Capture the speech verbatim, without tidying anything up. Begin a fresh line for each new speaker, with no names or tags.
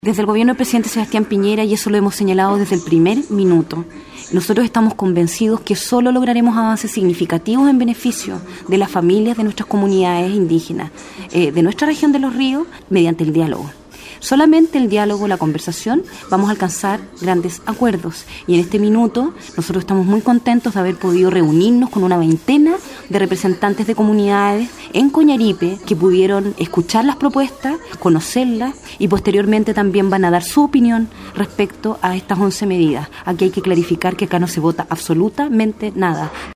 Desde el gobierno del presidente Sebastián Piñera, y eso lo hemos señalado desde el primer minuto, nosotros estamos convencidos que solo lograremos avances significativos en beneficio de las familias de nuestras comunidades indígenas, eh, de nuestra región de Los Ríos, mediante el diálogo. Solamente el diálogo, la conversación, vamos a alcanzar grandes acuerdos. Y en este minuto nosotros estamos muy contentos de haber podido reunirnos con una veintena de representantes de comunidades en Coñaripe que pudieron escuchar las propuestas, conocerlas y posteriormente también van a dar su opinión respecto a estas once medidas. Aquí hay que clarificar que acá no se vota absolutamente nada.